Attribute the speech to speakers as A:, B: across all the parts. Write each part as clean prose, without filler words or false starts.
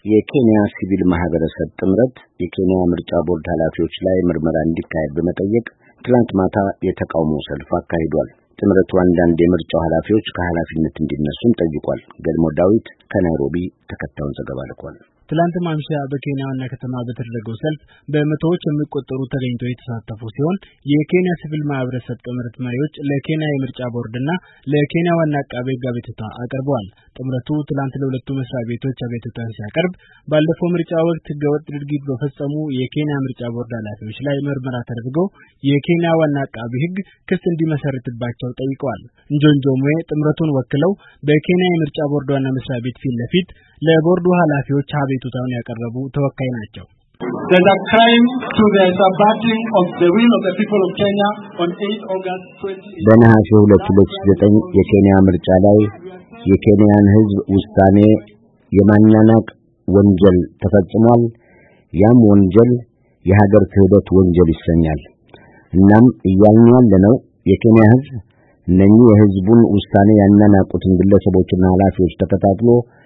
A: የኬንያ ሲቪል ማህበረሰብ ጥምረት የኬንያ ምርጫ ቦርድ ኃላፊዎች ላይ ምርመራ እንዲካሄድ በመጠየቅ ትላንት ማታ የተቃውሞ ሰልፍ አካሂዷል። ጥምረቱ አንዳንድ የምርጫው ኃላፊዎች ከኃላፊነት እንዲነሱም ጠይቋል። ገልሞ ዳዊት ከናይሮቢ ተከታዩን ዘገባ ልኳል።
B: ትላንት ማምሻ በኬንያ ዋና ከተማ በተደረገው ሰልፍ በመቶዎች የሚቆጠሩ ተገኝተው የተሳተፉ ሲሆን የኬንያ ሲቪል ማህበረሰብ ጥምረት መሪዎች ለኬንያ የምርጫ ቦርድና ለኬንያ ዋና አቃቤ ሕግ አቤቱታ አቅርበዋል። ጥምረቱ ትላንት ለሁለቱ መስሪያ ቤቶች አቤቱታን ሲያቀርብ ባለፈው ምርጫ ወቅት ህገወጥ ድርጊት በፈጸሙ የኬንያ ምርጫ ቦርድ ኃላፊዎች ላይ ምርመራ ተደርጎ የኬንያ ዋና አቃቤ ሕግ ክስ እንዲመሰርትባቸው ጠይቀዋል። እንጆንጆሙዌ ጥምረቱን ወክለው በኬንያ የምርጫ ቦርድ ዋና መስሪያ ቤት ፊት ለፊት ለቦርዱ ኃላፊዎች አቤቱታውን ያቀረቡ ተወካይ ናቸው።
C: There's a crime to the subverting of the will of the people of Kenya on 8 August 2018.
A: በነሐሴ 2009 የኬንያ ምርጫ ላይ የኬንያን ህዝብ ውሳኔ የማናናቅ ወንጀል ተፈጽሟል። ያም ወንጀል የሀገር ክህደት ወንጀል ይሰኛል። እናም እያልን ያለነው የኬንያ ህዝብ እነኚህ የህዝቡን ውሳኔ ያናናቁትን ግለሰቦችና ኃላፊዎች ተከታትሎ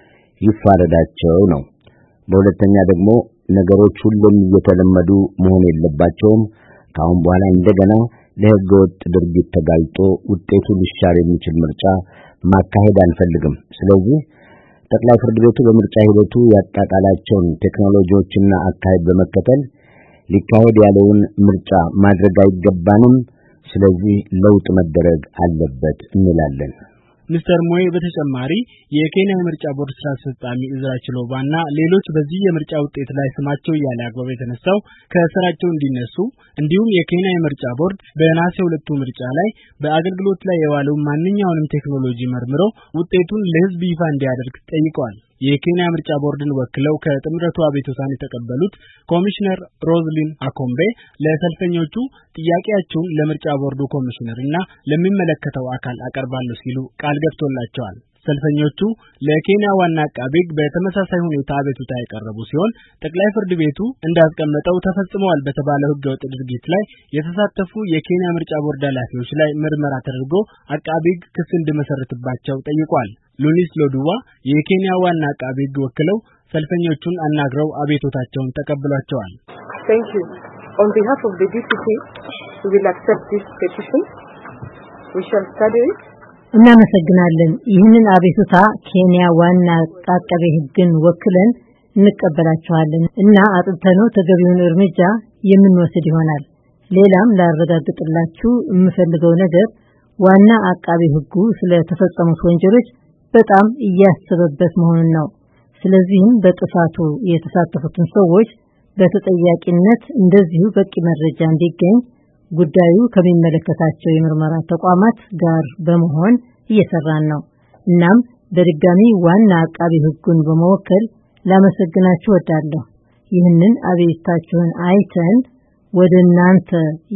A: ይፋረዳቸው ነው። በሁለተኛ ደግሞ ነገሮች ሁሉም እየተለመዱ መሆን የለባቸውም። ካሁን በኋላ እንደገና ለህገወጥ ድርጊት ተጋልጦ ውጤቱ ሊሻር የሚችል ምርጫ ማካሄድ አንፈልግም። ስለዚህ ጠቅላይ ፍርድ ቤቱ በምርጫ ሂደቱ ያጣጣላቸውን ቴክኖሎጂዎችና አካሄድ በመከተል ሊካሄድ ያለውን ምርጫ ማድረግ አይገባንም። ስለዚህ ለውጥ መደረግ አለበት እንላለን።
B: ሚስተር ሞይ በተጨማሪ የኬንያ ምርጫ ቦርድ ስራ አስፈጻሚ እዝራ ችሎባና ሌሎች በዚህ የምርጫ ውጤት ላይ ስማቸው ያለ አግባብ የተነሳው ከስራቸው እንዲነሱ እንዲሁም የኬንያ ምርጫ ቦርድ በነሐሴ 2 ምርጫ ላይ በአገልግሎት ላይ የዋለው ማንኛውንም ቴክኖሎጂ መርምሮ ውጤቱን ለህዝብ ይፋ እንዲያደርግ ጠይቀዋል። የኬንያ ምርጫ ቦርድን ወክለው ከጥምረቱ አቤቱታን የተቀበሉት ኮሚሽነር ሮዝሊን አኮምቤ ለሰልፈኞቹ ጥያቄያቸውን ለምርጫ ቦርዱ ኮሚሽነርና ለሚመለከተው አካል አቀርባለሁ ሲሉ ቃል ገብቶላቸዋል። ሰልፈኞቹ ለኬንያ ዋና አቃቤ ሕግ በተመሳሳይ ሁኔታ አቤቱታ ያቀረቡ ሲሆን ጠቅላይ ፍርድ ቤቱ እንዳስቀመጠው ተፈጽመዋል በተባለው ህገወጥ ድርጊት ላይ የተሳተፉ የኬንያ ምርጫ ቦርድ ኃላፊዎች ላይ ምርመራ ተደርጎ አቃቤ ሕግ ክስ እንዲመሰርትባቸው ጠይቋል። ሉኒስ ሎዱዋ የኬንያ ዋና አቃቤ ሕግ ወክለው ሰልፈኞቹን አናግረው አቤቱታቸውን ተቀብሏቸዋል።
D: Thank you. On behalf of the DPP, we will accept this petition. We shall study it.
E: እናመሰግናለን። ይህንን አቤቱታ ኬንያ ዋና አቃቤ ሕግን ወክለን እንቀበላቸዋለን እና አጥንተነው ተገቢውን እርምጃ የምንወስድ ይሆናል። ሌላም ላረጋግጥላችሁ የምፈልገው ነገር ዋና አቃቤ ሕጉ ስለተፈጸሙት ወንጀሎች በጣም እያሰበበት መሆኑን ነው። ስለዚህም በጥፋቱ የተሳተፉትን ሰዎች በተጠያቂነት እንደዚሁ በቂ መረጃ እንዲገኝ ጉዳዩ ከሚመለከታቸው የምርመራ ተቋማት ጋር በመሆን እየሰራን ነው። እናም በድጋሚ ዋና አቃቤ ሕጉን በመወከል ላመሰግናችሁ እወዳለሁ። ይህንን አቤቱታችሁን አይተን ወደ እናንተ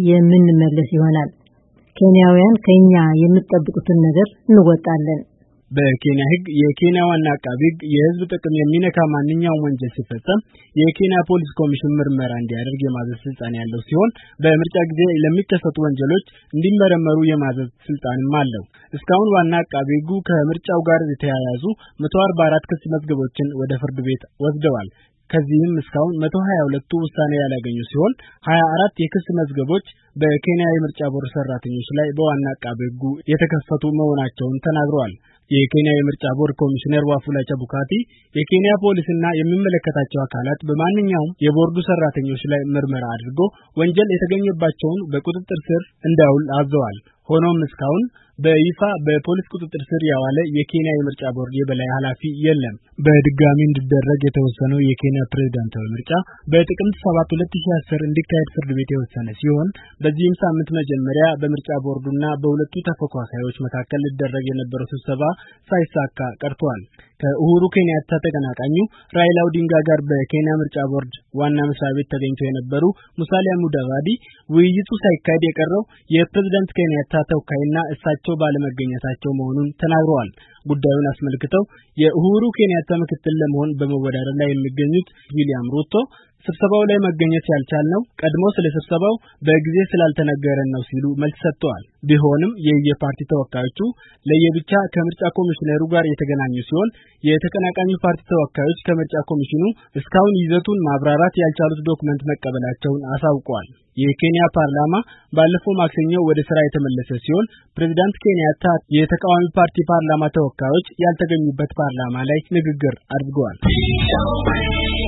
E: የምንመለስ ይሆናል። ኬንያውያን ከኛ የሚጠብቁትን ነገር እንወጣለን።
B: በኬንያ ሕግ የኬንያ ዋና አቃቤ ሕግ የህዝብ ጥቅም የሚነካ ማንኛውም ወንጀል ሲፈጸም የኬንያ ፖሊስ ኮሚሽን ምርመራ እንዲያደርግ የማዘዝ ስልጣን ያለው ሲሆን በምርጫ ጊዜ ለሚከሰቱ ወንጀሎች እንዲመረመሩ የማዘዝ ስልጣንም አለው። እስካሁን ዋና አቃቤ ሕጉ ከምርጫው ጋር የተያያዙ 144 ክስ መዝገቦችን ወደ ፍርድ ቤት ወስደዋል። ከዚህም እስካሁን 122ቱ ውሳኔ ያላገኙ ሲሆን 24 የክስ መዝገቦች በኬንያ የምርጫ ቦርድ ሰራተኞች ላይ በዋና አቃቤ ሕጉ የተከፈቱ መሆናቸውን ተናግረዋል። የኬንያ የምርጫ ቦርድ ኮሚሽነር ዋፉላ ቸቡካቲ የኬንያ ፖሊስና የሚመለከታቸው አካላት በማንኛውም የቦርዱ ሰራተኞች ላይ ምርመራ አድርጎ ወንጀል የተገኘባቸውን በቁጥጥር ስር እንዳውል አዘዋል። ሆኖም እስካሁን በይፋ በፖሊስ ቁጥጥር ስር ያዋለ የኬንያ የምርጫ ቦርድ የበላይ ኃላፊ የለም። በድጋሚ እንዲደረግ የተወሰነው የኬንያ ፕሬዝዳንታዊ ምርጫ በጥቅምት 7 2010 እንዲካሄድ ፍርድ ቤት የወሰነ ሲሆን በዚህም ሳምንት መጀመሪያ በምርጫ ቦርዱና በሁለቱ ተፎካካሪዎች መካከል ሊደረግ የነበረው ስብሰባ ሳይሳካ ቀርቷል። ከኡሁሩ ኬንያታ ተቀናቃኙ ራይላ ኦዲንጋ ጋር በኬንያ ምርጫ ቦርድ ዋና መስሪያ ቤት ተገኝተው የነበሩ ሙሳሊያ ሙዳቫዲ ውይይቱ ሳይካሄድ የቀረው የፕሬዝዳንት ኬንያታ ተወካይና እሳቸው ባለመገኘታቸው መሆኑን ተናግረዋል። ጉዳዩን አስመልክተው የኡሁሩ ኬንያታ ምክትል ለመሆን በመወዳደር ላይ የሚገኙት ዊሊያም ሩቶ ስብሰባው ላይ መገኘት ያልቻልነው ቀድሞ ስለ ስብሰባው በጊዜ ስላልተነገረን ነው ሲሉ መልስ ሰጥተዋል። ቢሆንም የየፓርቲ ተወካዮቹ ለየብቻ ከምርጫ ኮሚሽነሩ ጋር የተገናኙ ሲሆን የተቀናቃኝ ፓርቲ ተወካዮች ከምርጫ ኮሚሽኑ እስካሁን ይዘቱን ማብራራት ያልቻሉት ዶክመንት መቀበላቸውን አሳውቀዋል። የኬንያ ፓርላማ ባለፈው ማክሰኞ ወደ ስራ የተመለሰ ሲሆን ፕሬዝዳንት ኬንያታ የተቃዋሚ ፓርቲ ፓርላማ ተወካዮች ያልተገኙበት ፓርላማ ላይ ንግግር አድርገዋል።